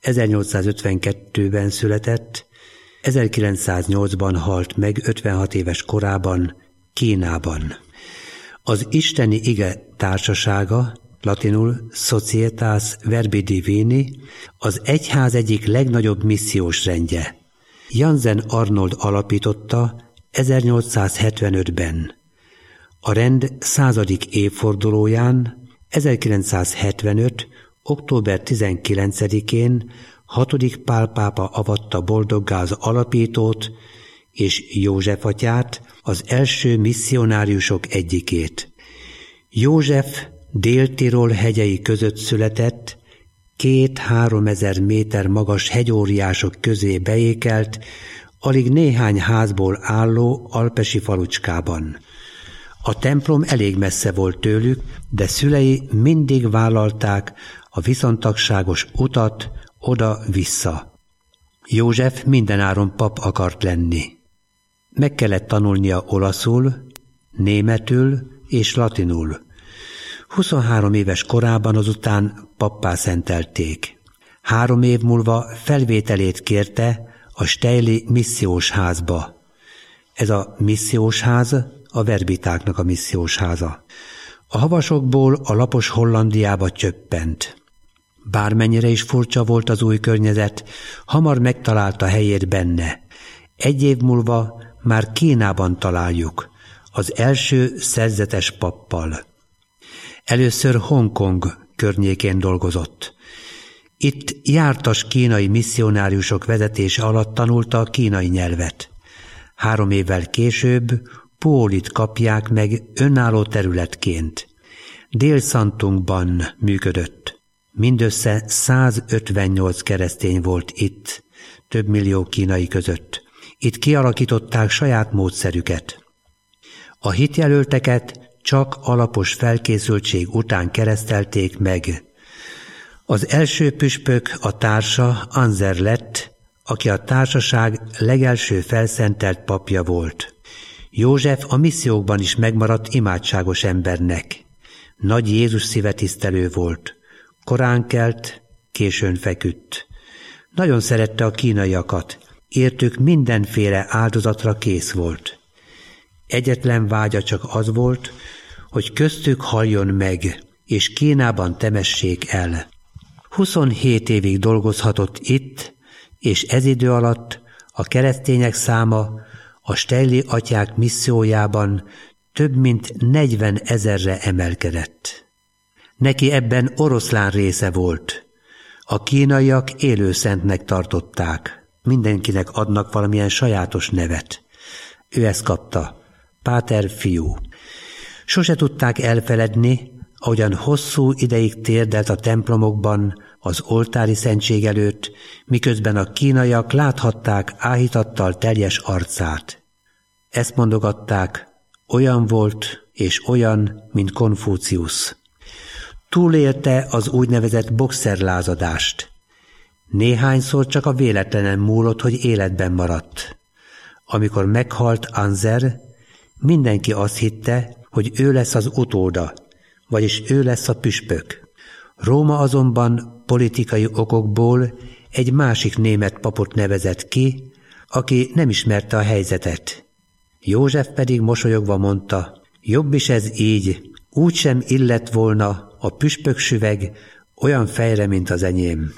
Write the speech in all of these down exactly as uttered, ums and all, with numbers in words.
ezernyolcszázötvenkettőben született, ezerkilencszáznyolcban halt meg ötvenhat éves korában Kínában. Az Isteni Ige Társasága, latinul Societas Verbi Divini, az egyház egyik legnagyobb missziós rendje. Jansen Arnold alapította ezernyolcszázhetvenötben. A rend századik évfordulóján ezerkilencszázhetvenöt. október tizenkilencedikén hatodik Pál pápa avatta boldoggá az alapítót és József atyát, az első misszionáriusok egyikét. József Dél-Tirol hegyei között született, két-három ezer méter magas hegyóriások közé beékelt, alig néhány házból álló alpesi falucskában. A templom elég messze volt tőlük, de szülei mindig vállalták a viszontagságos utat oda-vissza. József mindenáron pap akart lenni. Meg kellett tanulnia olaszul, németül és latinul. huszonhárom éves korában azután pappá szentelték. Három év múlva felvételét kérte a steyli missziós házba. Ez a missziós ház a verbitáknak a missziós háza. A havasokból a lapos Hollandiába csöppent. Bármennyire is furcsa volt az új környezet, hamar megtalálta helyét benne. Egy év múlva már Kínában találjuk, az első szerzetes pappal. Először Hongkong környékén dolgozott. Itt jártas kínai misszionáriusok vezetése alatt tanulta a kínai nyelvet. Három évvel később Pólit kapják meg önálló területként. Dél-Szantungban működött. Mindössze százötvennyolc keresztény volt itt, több millió kínai között. Itt kialakították saját módszerüket. A hitjelölteket csak alapos felkészültség után keresztelték meg. Az első püspök a társa Anzer lett, aki a társaság legelső felszentelt papja volt. József a missziókban is megmaradt imádságos embernek. Nagy Jézus szívetisztelő volt. Korán kelt, későn feküdt. Nagyon szerette a kínaiakat, értük mindenféle áldozatra kész volt. Egyetlen vágya csak az volt, hogy köztük haljon meg, és Kínában temessék el. huszonhét évig dolgozhatott itt, és ez idő alatt a keresztények száma a steyli atyák missziójában több mint negyven ezerre emelkedett. Neki ebben oroszlán része volt. A kínaiak élőszentnek tartották. Mindenkinek adnak valamilyen sajátos nevet. Ő ezt kapta. Páter fiú. Sose tudták elfeledni, ahogyan hosszú ideig térdelt a templomokban, az oltári szentség előtt, miközben a kínaiak láthatták áhítattal teljes arcát. Ezt mondogatták, olyan volt és olyan, mint Konfúciusz. Túlélte az úgynevezett boxerlázadást. Néhányszor csak a véletlenen múlott, hogy életben maradt. Amikor meghalt Anzer, mindenki azt hitte, hogy ő lesz az utóda, vagyis ő lesz a püspök. Róma azonban politikai okokból egy másik német papot nevezett ki, aki nem ismerte a helyzetet. József pedig mosolyogva mondta, jobb is ez így, úgysem illett volna a püspöksüveg olyan fejre, mint az enyém.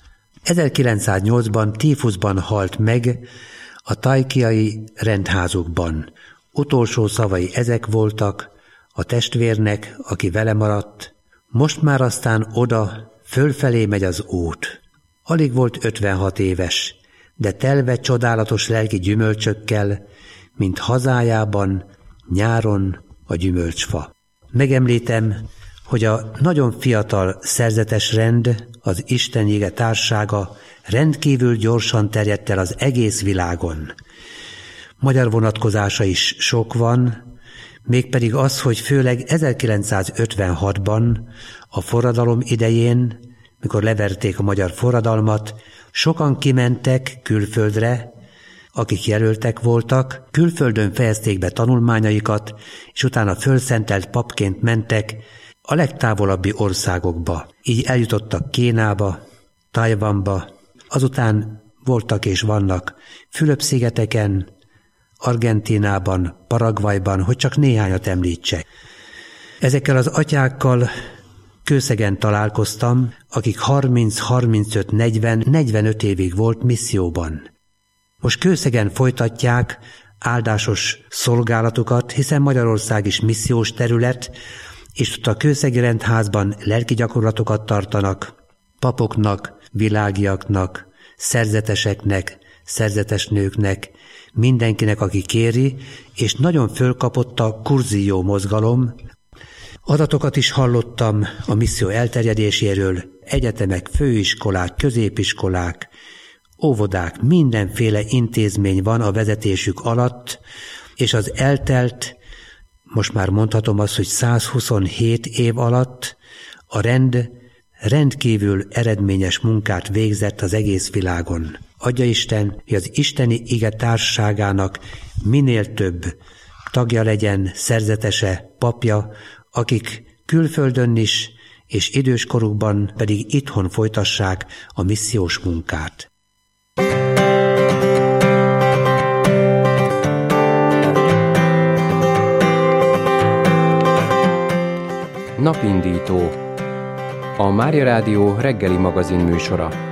ezerkilencszáznyolcban tífuszban halt meg a tajkiai rendházukban. Utolsó szavai ezek voltak, a testvérnek, aki vele maradt, most már aztán oda, fölfelé megy az út. Alig volt ötvenhat éves, de telve csodálatos lelki gyümölcsökkel, mint hazájában, nyáron a gyümölcsfa. Megemlítem, hogy a nagyon fiatal szerzetes rend, az Isten Ige Társasága rendkívül gyorsan terjedt el az egész világon. Magyar vonatkozása is sok van, mégpedig az, hogy főleg ezerkilencszázötvenhatban, a forradalom idején, mikor leverték a magyar forradalmat, sokan kimentek külföldre, akik jelöltek voltak, külföldön fejezték be tanulmányaikat, és utána fölszentelt papként mentek a legtávolabbi országokba. Így eljutottak Kínába, Tajvanba, azután voltak és vannak Fülöp-szigeteken, Argentínában, Paraguayban, hogy csak néhányat említsek. Ezekkel az atyákkal Kőszegen találkoztam, akik harminc, harmincöt, negyven, negyvenöt évig volt misszióban. Most Kőszegen folytatják áldásos szolgálatukat, hiszen Magyarország is missziós terület, és ott a Kőszegi Rendházban lelki gyakorlatokat tartanak, papoknak, világiaknak, szerzeteseknek, szerzetes nőknek, mindenkinek, aki kéri, és nagyon fölkapott a kurzió mozgalom. Adatokat is hallottam a misszió elterjedéséről, egyetemek, főiskolák, középiskolák, óvodák, mindenféle intézmény van a vezetésük alatt, és az eltelt, most már mondhatom azt, hogy százhuszonhét év alatt a rend rendkívül eredményes munkát végzett az egész világon. Adja Isten, hogy az isteni ige társaságának minél több tagja legyen, szerzetese, papja, akik külföldön is, és időskorukban pedig itthon folytassák a missziós munkát. Napindító. A Mária Rádió reggeli magazin műsora.